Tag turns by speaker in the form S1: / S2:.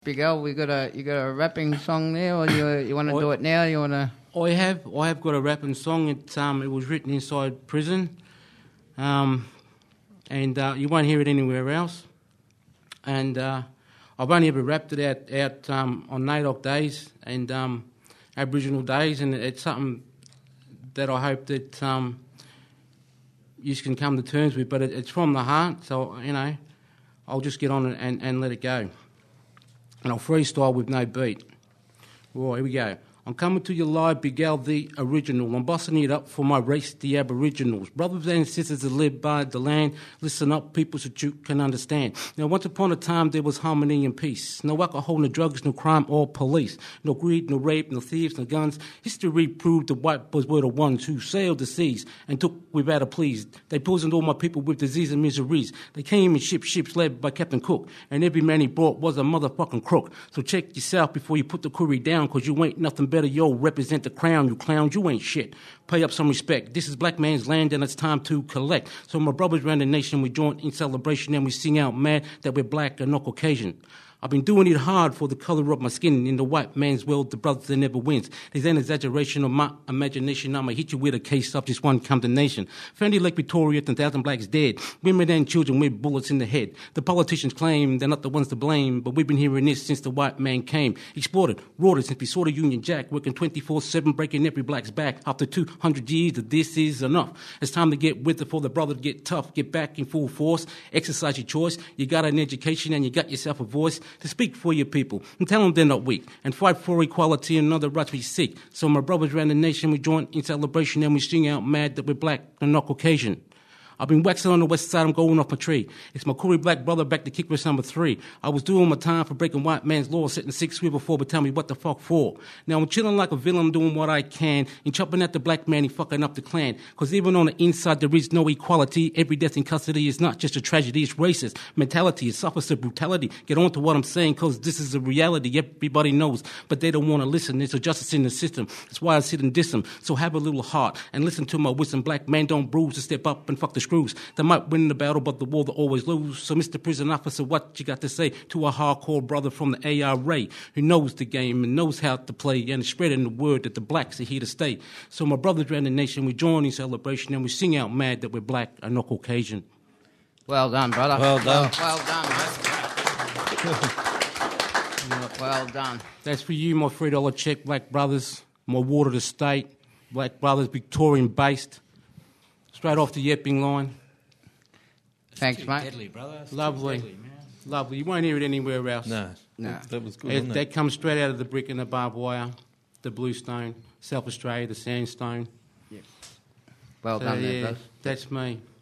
S1: Big Al, you got a rapping song there, or you want to do it now? You want to?
S2: I have got a rapping song. It was written inside prison, and you won't hear it anywhere else. And I've only ever rapped it out on NAIDOC days and Aboriginal days, and it's something that I hope that you can come to terms with. But it's from the heart, so I'll just get on and let it go. And I'll freestyle with no beat. Right, here we go. I'm coming to you live, Big Al, the original. I'm busting it up for my race, the Aboriginals. Brothers and sisters that live by the land, listen up, people, so you can understand. Now, once upon a time, there was harmony and peace. No alcohol, no drugs, no crime or police. No greed, no rape, no thieves, no guns. History proved the white boys were the ones who sailed the seas and took without a pleas. They poisoned all my people with disease and miseries. They came in ships led by Captain Cook, and every man he brought was a motherfucking crook. So check yourself before you put the curry down, because you ain't nothing better, yo, represent the crown, you clowns, you ain't shit. Pay up some respect. This is black man's land and it's time to collect. So my brothers around the nation, we join in celebration and we sing out mad that we're black and not Caucasian. I've been doing it hard for the colour of my skin. In the white man's world, the brother that never wins. There's an exaggeration of my imagination. I'ma hit you with a case of just one condemnation. Fendi Lake Victoria, 10,000 blacks dead. Women and children with bullets in the head. The politicians claim they're not the ones to blame, but we've been hearing this since the white man came. Exploited, rorted since we saw the Union Jack, working 24/7, breaking every black's back. After 200 years, this is enough. It's time to get with it for the brother to get tough. Get back in full force. Exercise your choice. You got an education and you got yourself a voice to speak for your people and tell them they're not weak and fight for equality and other rights we seek. So my brothers around the nation, we join in celebration and we sing out mad that we're black and not Caucasian. I've been waxing on the west side, I'm going off my tree. It's my Koori black brother back to kick verse number 3. I was doing my time for breaking white man's law, sitting 6 weeks before, but tell me what the fuck for. Now I'm chilling like a villain, I'm doing what I can, and chopping at the black man, he fucking up the clan. Cause even on the inside there is no equality. Every death in custody is not just a tragedy, it's racist mentality, it's officer brutality. Get on to what I'm saying, cause this is a reality, everybody knows, but they don't want to listen. There's a justice in the system, that's why I sit and diss them. So have a little heart and listen to my wisdom. Black man don't bruise, to step up and fuck the screws. They might win the battle, but the war they always lose. So, Mr. Prison Officer, what you got to say to a hardcore brother from the ARA who knows the game and knows how to play and is spreading the word that the blacks are here to stay? So, my brothers around the nation, we join in celebration and we sing out mad that we're black and not Caucasian.
S1: Well done, brother.
S3: Well done.
S1: Well done, mate. Well done.
S2: That's for you, my $3 check, black brothers. My water to state, black brothers, Victorian based, straight off the Yepping line.
S1: Thanks, mate.
S3: Deadly, brother. It's
S2: Lovely.
S3: Deadly, man.
S2: Lovely. You won't hear it anywhere else.
S3: No. That was good, wasn't it?
S2: That comes straight out of the brick and the barbed wire, the bluestone, South Australia, the sandstone.
S1: Well done, there,
S2: yeah,
S1: brother.
S2: that's me.